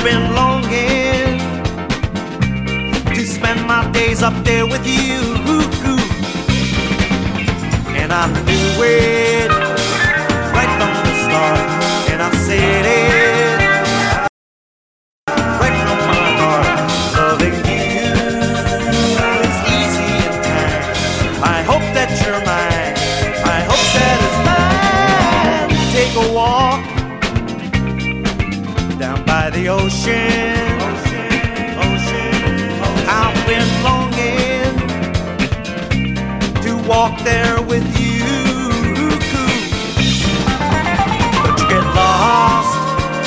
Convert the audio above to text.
been longing to spend my days up there with you. And I knew it right from the start, and I said it right from my heart. Loving you is easy in time. I hope that you're mine. I hope that it's mine. Take a walk down by the ocean. I've been longing to walk there with you.